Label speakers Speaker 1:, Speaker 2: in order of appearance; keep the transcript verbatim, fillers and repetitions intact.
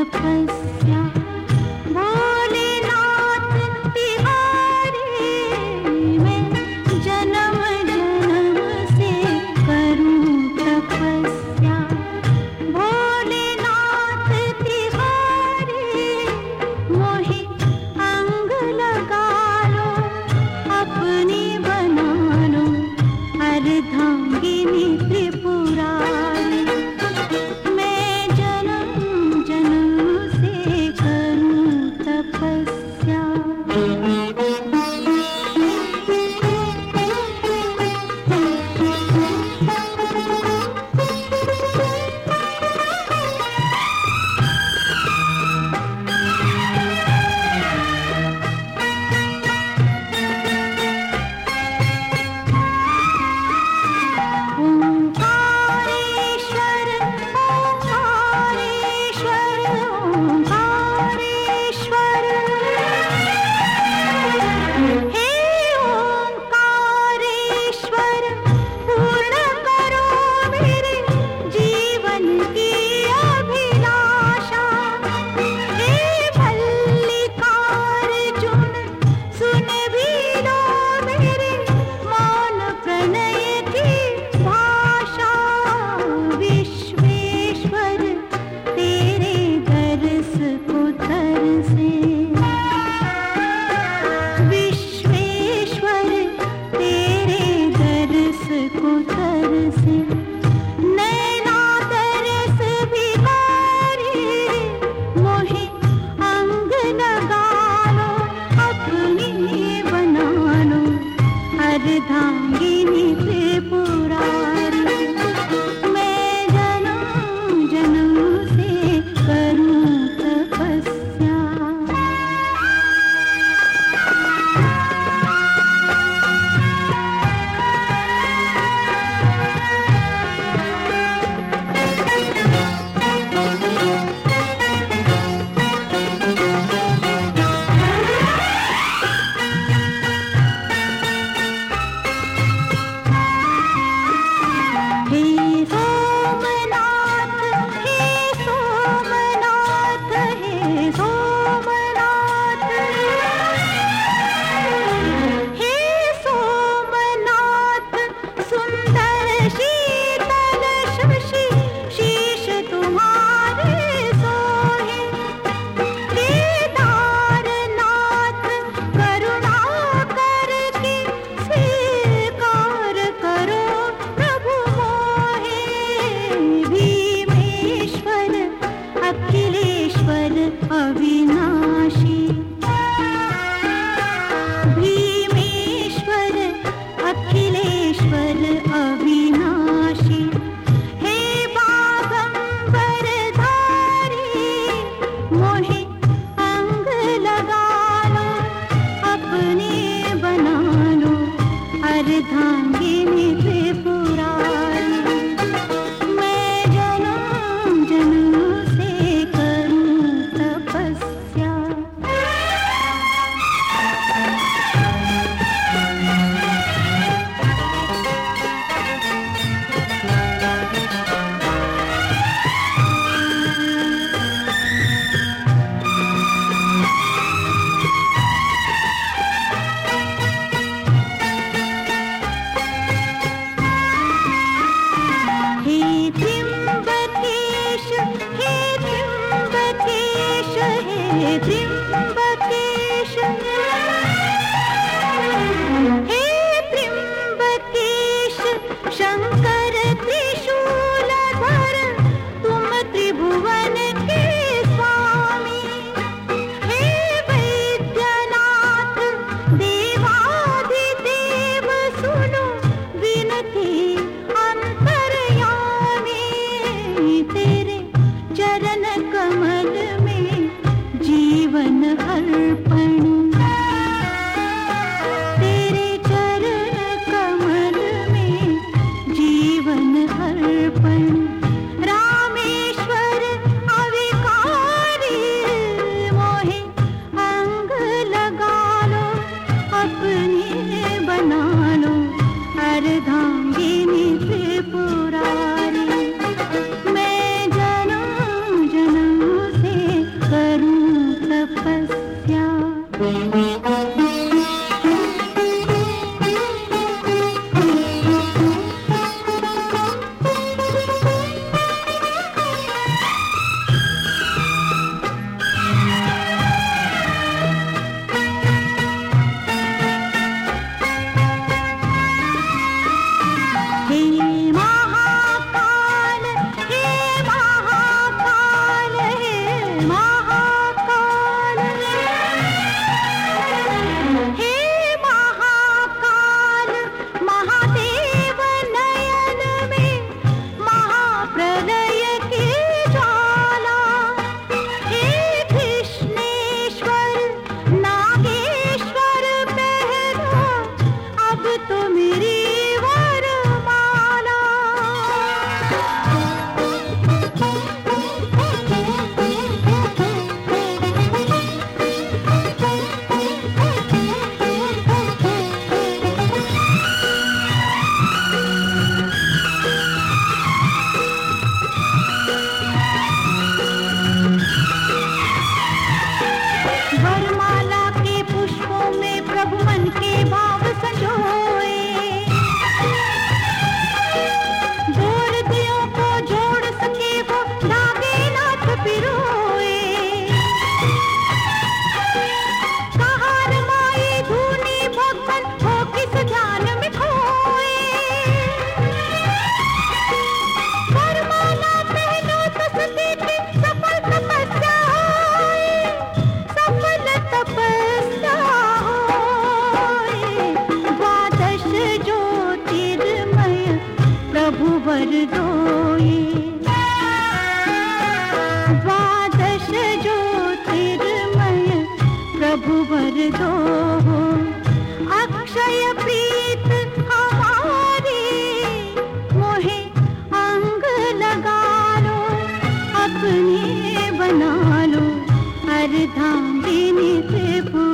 Speaker 1: तपस्या। भोलेनाथ तिहारी मैं जन्म जन्म से करूं तपस्या। भोलेनाथ तिहारी मोहि अंग लगा लो, अपनी बना लो अर्धांगिनी त्रिपुरारी। मैं जन्म जन्म से करूं तपस्या। ओंकारेश्वर ओंकारेश्वर ओंकारेश्वर हे ओंकारेश्वर पूर्ण करो मेरे जीवन की अभिलाषा। हे मल्लिकार्जुन सुन भी लो मेरे मौन प्रणय की भाषा। विश्वेश्वर तेरे दरस को तरसे, विश्वेश्वर तेरे दरस को तरसे। नैना तरस भिखारी मोहि अंग लगा लो, अपनी बना लो अर्धांगिनी त्रिपुरारी। मैं जन्म जन्म से करूं तपस्या। हे सोमनाथ हे सोमनाथ हे सोमनाथ हे सोमनाथ सुंदर शीतल शशि शीश तुम्हारे सोहे। केदारनाथ करुणा करके स्वीकार करो प्रभु मोहे। भीमेश्वर अखिलेश्वर अविनाशी, भीमेश्वर अखिलेश्वर अविनाशी। हे बागंबरधारी मोहि अंग लगा लो, अपनी बना लो अर्धांगिनी त्रिपुरारी। मैं जन्म जन्म से करूं तपस्या। हे त्र्यंबकेश हे त्र्यंबकेश हे त्र्यंबकेश हे त्र्यंबकेश शंकर त्रिशूलधर तुम त्रिभुवन के स्वामी। हे वैद्यनाथ देवाधिदेव सुनो विनती अंतर्यामी। तेरे चरण कमल में जीवन ज्योतिर्मय प्रभु वर दो। अक्षय प्रीत हमारी मोहे अंग लगा लो, अपने बना लो अर्धांगिनी त्रिपुरारी।